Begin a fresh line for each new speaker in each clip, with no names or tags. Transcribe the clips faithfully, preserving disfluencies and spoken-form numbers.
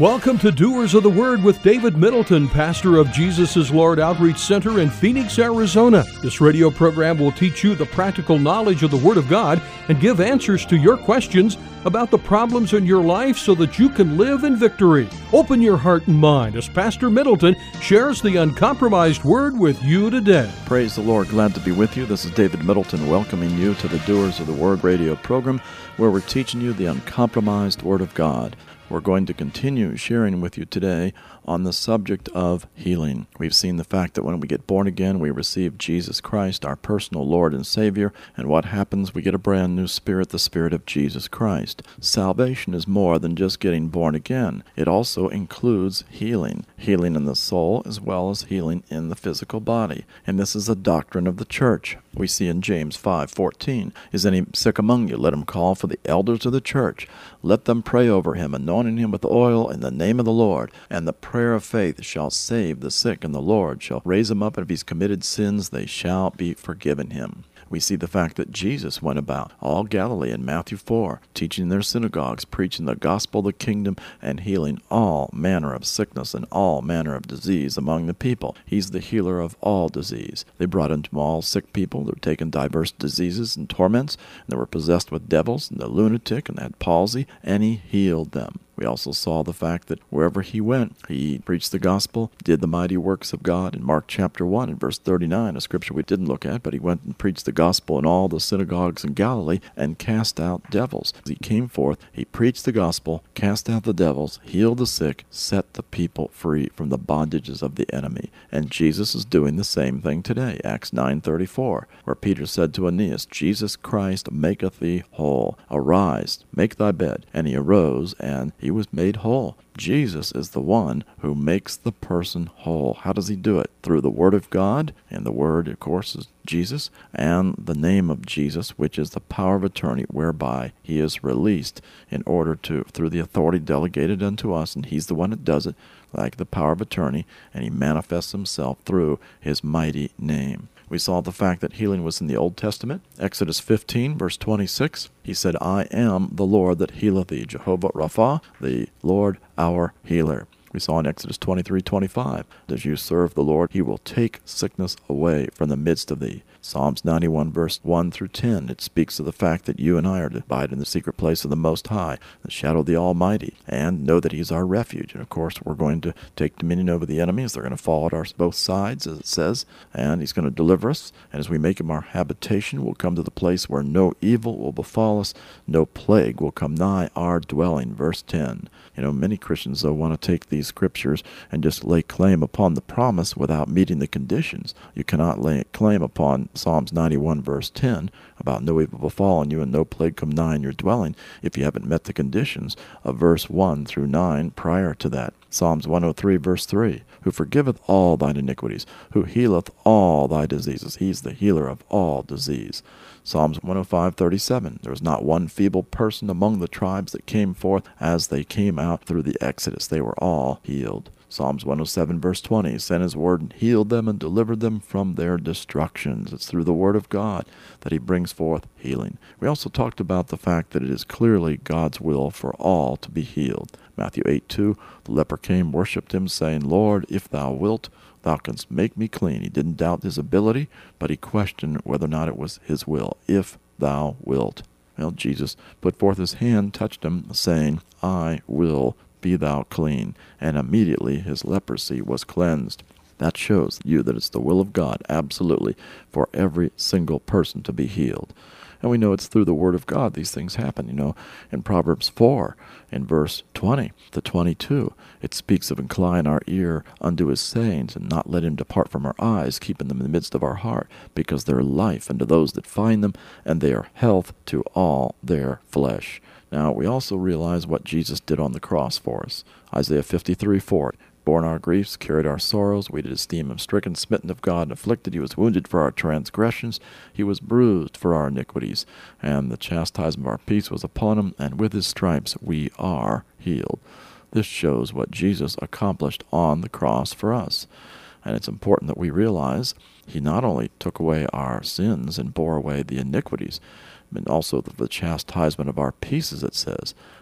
Welcome to Doers of the Word with David Middleton, pastor of Jesus is Lord Outreach Center in Phoenix, Arizona. This radio program will teach you the practical knowledge of the Word of God and give answers to your questions about the problems in your life so that you can live in victory. Open your heart and mind as Pastor Middleton shares the uncompromised Word with you today.
Praise the Lord. Glad to be with you. This is David Middleton welcoming you to the Doers of the Word radio program, where we're teaching you the uncompromised Word of God. We're going to continue sharing with you today on the subject of healing. We've seen the fact that when we get born again, we receive Jesus Christ, our personal Lord and Savior, and what happens? We get a brand new spirit, the Spirit of Jesus Christ. Salvation is more than just getting born again. It also includes healing, healing in the soul as well as healing in the physical body. And this is a doctrine of the church. We see in James five fourteen, "Is any sick among you? Let him call for the elders of the church. Let them pray over him, anointing him with oil in the name of the Lord. And the prayer of faith shall save the sick, and the Lord shall raise him up, and if he's committed sins, they shall be forgiven him." We see the fact that Jesus went about all Galilee in Matthew four, teaching in their synagogues, preaching the gospel of the kingdom, and healing all manner of sickness and all manner of disease among the people. He's the healer of all disease. They brought unto him all sick people that were taken diverse diseases and torments, and they were possessed with devils, and the lunatic, and had palsy, and he healed them. We also saw the fact that wherever he went, he preached the gospel, did the mighty works of God. In Mark chapter one and verse thirty-nine, a scripture we didn't look at, but he went and preached the gospel in all the synagogues in Galilee and cast out devils. As he came forth, he preached the gospel, cast out the devils, healed the sick, set the people free from the bondages of the enemy. And Jesus is doing the same thing today. Acts nine thirty-four, where Peter said to Aeneas, "Jesus Christ maketh thee whole. Arise, make thy bed." And he arose, and he was made whole. Jesus is the one who makes the person whole. How does he do it? Through the Word of God, and the Word, of course, is Jesus, and the name of Jesus, which is the power of attorney whereby he is released in order to, through the authority delegated unto us, and he's the one that does it, like the power of attorney, and he manifests himself through his mighty name. We saw the fact that healing was in the Old Testament. Exodus fifteen, verse twenty-six, he said, "I am the Lord that healeth thee," Jehovah Rapha, the Lord our healer. We saw in Exodus twenty-three twenty-five, "As you serve the Lord, he will take sickness away from the midst of thee." Psalms ninety-one, verse one through ten, it speaks of the fact that you and I are to abide in the secret place of the Most High, the shadow of the Almighty, and know that he's our refuge. And of course, we're going to take dominion over the enemies. They're going to fall at our both sides, as it says, and he's going to deliver us. And as we make him our habitation, we'll come to the place where no evil will befall us, no plague will come nigh our dwelling. Verse ten. You know, many Christians, though, want to take these scriptures and just lay claim upon the promise without meeting the conditions. You cannot lay claim upon Psalms ninety-one, verse ten, about no evil befalling you and no plague come nigh in your dwelling, if you haven't met the conditions of verse one through nine prior to that. Psalms one oh three, verse three, "Who forgiveth all thine iniquities, who healeth all thy diseases." He's the healer of all disease. Psalms one oh five, thirty-seven, "There was not one feeble person among the tribes that came forth as they came out through the Exodus. They were all healed." Psalms one oh seven, verse twenty, "Sent his word and healed them and delivered them from their destructions." It's through the word of God that he brings forth healing. We also talked about the fact that it is clearly God's will for all to be healed. Matthew eight two, "The leper came, worshipped him, saying, Lord, if thou wilt, thou canst make me clean." He didn't doubt his ability, but he questioned whether or not it was his will. If thou wilt. Well, Jesus put forth his hand, touched him, saying, "I will, be thou clean." And immediately his leprosy was cleansed. That shows you that it's the will of God, absolutely, for every single person to be healed. And we know it's through the Word of God these things happen. You know, in Proverbs four, in verse twenty to twenty-two, it speaks of incline our ear unto his sayings, and not let him depart from our eyes, keeping them in the midst of our heart, because they're life unto those that find them, and they are health to all their flesh. Now, we also realize what Jesus did on the cross for us. Isaiah fifty-three four, "Borne our griefs, carried our sorrows, we did esteem him stricken, smitten of God, and afflicted. He was wounded for our transgressions, he was bruised for our iniquities, and the chastisement of our peace was upon him, and with his stripes we are healed." This shows what Jesus accomplished on the cross for us. And it's important that we realize he not only took away our sins and bore away the iniquities, and also the, the chastisement of our peace, as it says,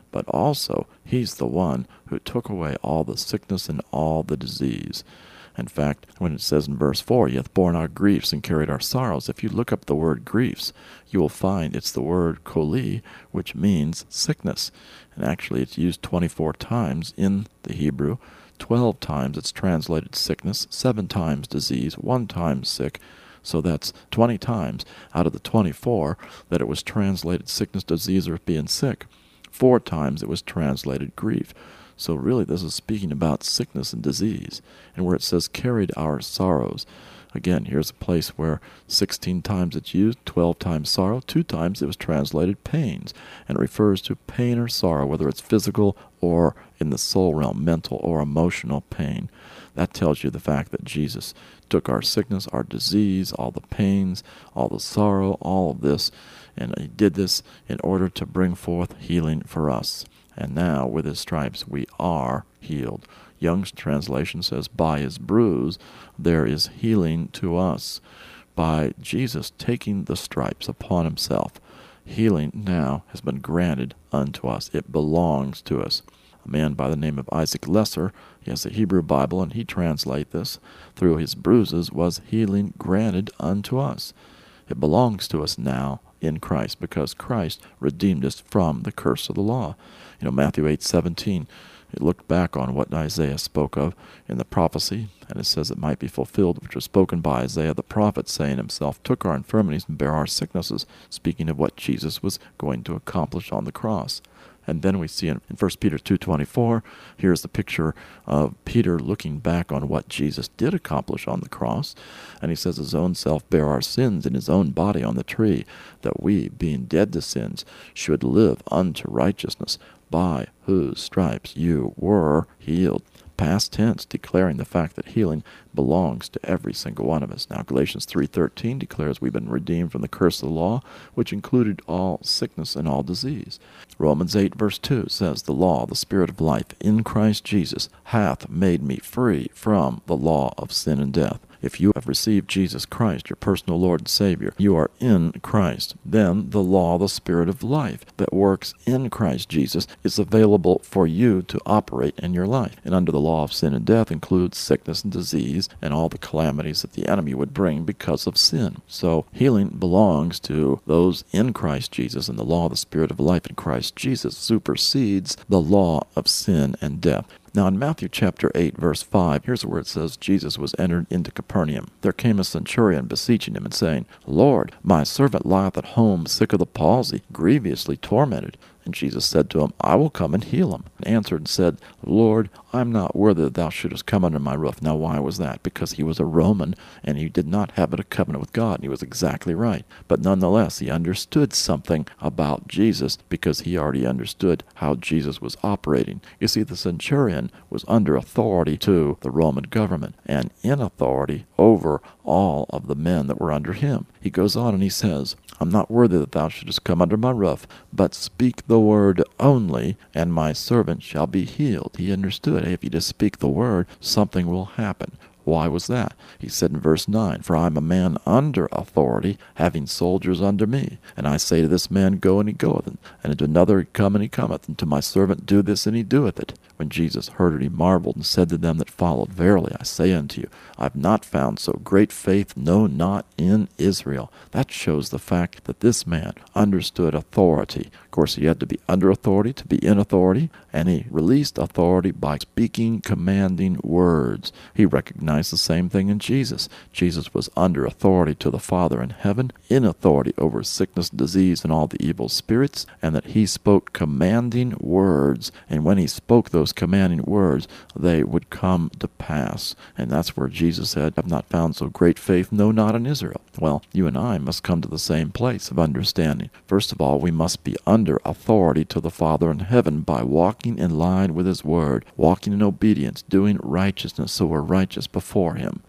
but also he's the one who took away all the sickness and all the disease. In fact, when it says in verse four, he hath borne our griefs and carried our sorrows, if you look up the word griefs, you will find it's the word koli, which means sickness. And actually it's used twenty-four times in the Hebrew. Twelve times it's translated sickness, seven times disease, one time sick. So that's twenty times out of the twenty-four that it was translated sickness, disease, or being sick. Four times it was translated grief. So really this is speaking about sickness and disease. And where it says carried our sorrows, again, here's a place where sixteen times it's used, twelve times sorrow, two times it was translated pains. And it refers to pain or sorrow, whether it's physical or in the soul realm, mental or emotional pain. That tells you the fact that Jesus took our sickness, our disease, all the pains, all the sorrow, all of this, and he did this in order to bring forth healing for us. And now, with his stripes, we are healed. Young's translation says, by his bruise, there is healing to us. By Jesus taking the stripes upon himself, healing now has been granted unto us. It belongs to us. A man by the name of Isaac Lesser, he has a Hebrew Bible, and he translates this, through his bruises was healing granted unto us. It belongs to us now in Christ, because Christ redeemed us from the curse of the law. You know, Matthew eight seventeen, it looked back on what Isaiah spoke of in the prophecy, and it says it might be fulfilled, which was spoken by Isaiah the prophet, saying himself, took our infirmities and bare our sicknesses, speaking of what Jesus was going to accomplish on the cross. And then we see in First Peter two twenty-four, here's the picture of Peter looking back on what Jesus did accomplish on the cross. And he says his own self bare our sins in his own body on the tree, that we, being dead to sins, should live unto righteousness, by whose stripes you were healed. Past tense, declaring the fact that healing belongs to every single one of us. Now, Galatians three thirteen declares we've been redeemed from the curse of the law, which included all sickness and all disease. Romans eight verse two says, the law, the Spirit of life in Christ Jesus, hath made me free from the law of sin and death. If you have received Jesus Christ, your personal Lord and Savior, you are in Christ. Then the law, the Spirit of life that works in Christ Jesus, is available for you to operate in your life. And under the law of sin and death includes sickness and disease and all the calamities that the enemy would bring because of sin. So healing belongs to those in Christ Jesus, and the law of the Spirit of life in Christ Jesus supersedes the law of sin and death. Now in Matthew chapter eight, verse five, here's where it says, Jesus was entered into Capernaum. There came a centurion beseeching him and saying, Lord, my servant lieth at home sick of the palsy, grievously tormented. And Jesus said to him, I will come and heal him. And answered and said, Lord, I am not worthy that thou shouldest come under my roof. Now why was that? Because he was a Roman, and he did not have a covenant with God, and he was exactly right. But nonetheless, he understood something about Jesus, because he already understood how Jesus was operating. You see, the centurion was under authority to the Roman government, and in authority over all of the men that were under him. He goes on and he says, I'm not worthy that thou shouldest come under my roof, but speak the word only, and my servant shall be healed. He understood, hey, if you just speak the word, something will happen. Why was that? He said in verse nine, For I am a man under authority, having soldiers under me. And I say to this man, Go, and he goeth, and to another, Come, and he cometh, and to my servant, Do this, and he doeth it. When Jesus heard it, he marveled, and said to them that followed, Verily I say unto you, I have not found so great faith, no, not in Israel. That shows the fact that this man understood authority. Of course, he had to be under authority to be in authority, and he released authority by speaking commanding words. He recognized the same thing in Jesus. Jesus was under authority to the Father in heaven, in authority over sickness, disease, and all the evil spirits, and that he spoke commanding words, and when he spoke those commanding words, they would come to pass. And that's where Jesus said, I have not found so great faith, no, not in Israel. Well, you and I must come to the same place of understanding. First of all, we must be under authority to the Father in heaven by walking in line with his word, walking in obedience, doing righteousness, so we're righteous before him.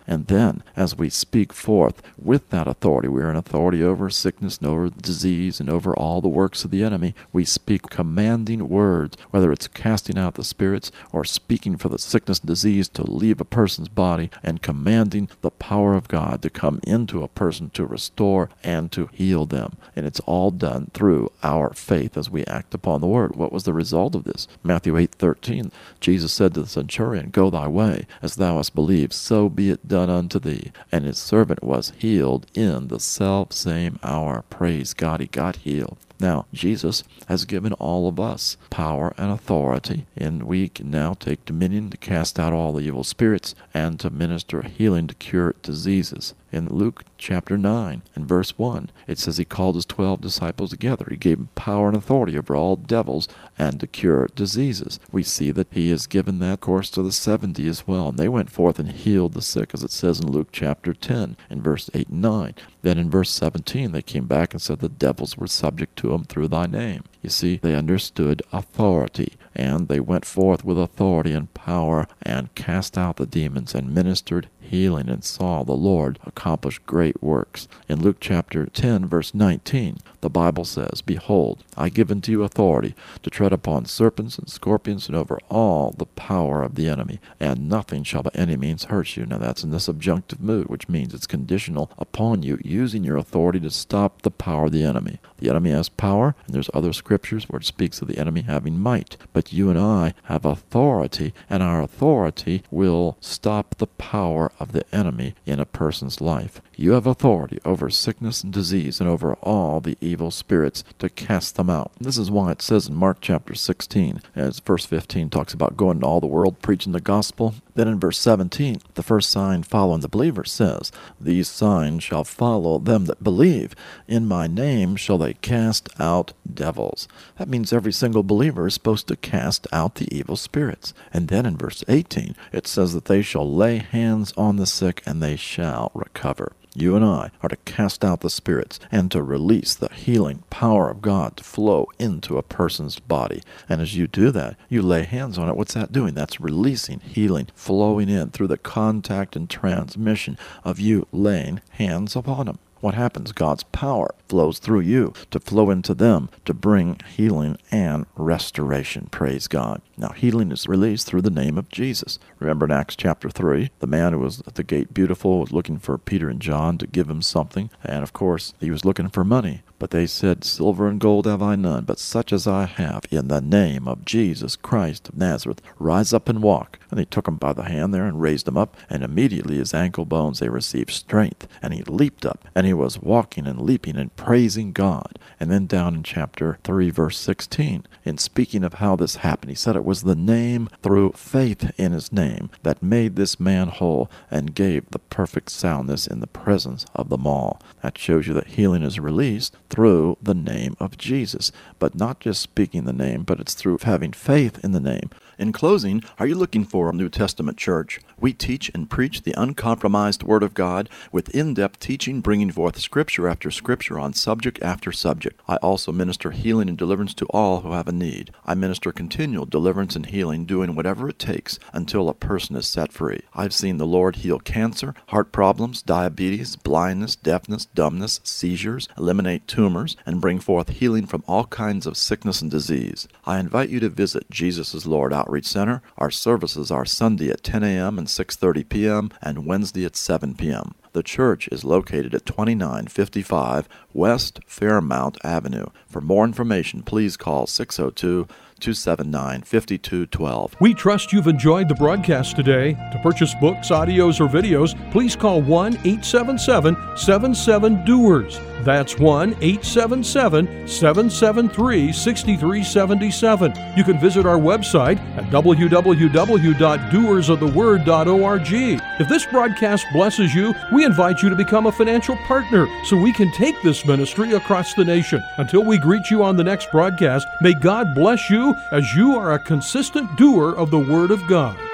And then, as we speak forth with that authority, we are in authority over sickness and over disease and over all the works of the enemy. We speak commanding words, whether it's casting out the spirits or speaking for the sickness and disease to leave a person's body, and commanding the power of God to come into a person to restore and to heal them. And it's all done through our faith as we act upon the word. What was the result of this? Matthew eight thirteen, Jesus said to the centurion, "Go thy way, as thou hast believed, so be it done unto thee." And his servant was healed in the self same hour. Praise God, he got healed. Now, Jesus has given all of us power and authority, and we can now take dominion to cast out all the evil spirits and to minister healing to cure diseases. In Luke chapter nine and verse one, it says he called his twelve disciples together. He gave them power and authority over all devils and to cure diseases. We see that he has given that course to the seventy as well, and they went forth and healed the sick, as it says in Luke chapter ten in verse eight and nine. Then in verse seventeen, they came back and said the devils were subject to them through thy name. You see, they understood authority, and they went forth with authority and power and cast out the demons and ministered healing and saw the Lord accomplish great works. In Luke chapter ten, verse nineteen, the Bible says, "Behold, I give unto you authority to tread upon serpents and scorpions and over all the power of the enemy, and nothing shall by any means hurt you." Now that's in the subjunctive mood, which means it's conditional upon you using your authority to stop the power of the enemy. The enemy has power, and there's other scriptures where it speaks of the enemy having might. But you and I have authority, and our authority will stop the power of the enemy in a person's life. You have authority over sickness and disease and over all the evil spirits to cast them out. This is why it says in Mark chapter sixteen, as verse fifteen talks about going into all the world preaching the gospel. Then in verse seventeen, the first sign following the believer says, "These signs shall follow them that believe. In my name shall they cast out devils." That means every single believer is supposed to cast out the evil spirits. And then in verse eighteen, it says that they shall lay hands on the sick and they shall recover. You and I are to cast out the spirits and to release the healing power of God to flow into a person's body. And as you do that, you lay hands on it. What's that doing? That's releasing healing, flowing in through the contact and transmission of you laying hands upon them. What happens? God's power flows through you to flow into them to bring healing and restoration. Praise God. Now, healing is released through the name of Jesus. Remember in Acts chapter three, the man who was at the gate beautiful was looking for Peter and John to give him something. And of course, he was looking for money. But they said, "Silver and gold have I none, but such as I have, in the name of Jesus Christ of Nazareth, rise up and walk." And he took him by the hand there and raised him up, and immediately his ankle bones, they received strength. And he leaped up, and he was walking and leaping and praising God. And then down in chapter three, verse sixteen, in speaking of how this happened, he said it was the name through faith in his name that made this man whole and gave the perfect soundness in the presence of them all. That shows you that healing is released through the name of Jesus. But not just speaking the name, but it's through having faith in the name. In closing, are you looking for a New Testament church? We teach and preach the uncompromised Word of God with in-depth teaching, bringing forth Scripture after Scripture on subject after subject. I also minister healing and deliverance to all who have a need. I minister continual deliverance and healing, doing whatever it takes until a person is set free. I've seen the Lord heal cancer, heart problems, diabetes, blindness, deafness, dumbness, seizures, eliminate tumors, and bring forth healing from all kinds of sickness and disease. I invite you to visit Jesus is Lord Outreach Center. Our services are Sunday at ten a.m. and six thirty p.m. and Wednesday at seven p.m. The church is located at twenty-nine fifty-five West Fairmount Avenue. For more information, please call six oh two, two seven nine, five two one two.
We trust you've enjoyed the broadcast today. To purchase books, audios, or videos, please call one eight seven seven, seven seven, D O E R S. That's one eight seven seven, seven seven three, six three seven seven. You can visit our website at w w w dot doers of the word dot org. If this broadcast blesses you, we invite you to become a financial partner so we can take this ministry across the nation. Until we greet you on the next broadcast, may God bless you as you are a consistent doer of the Word of God.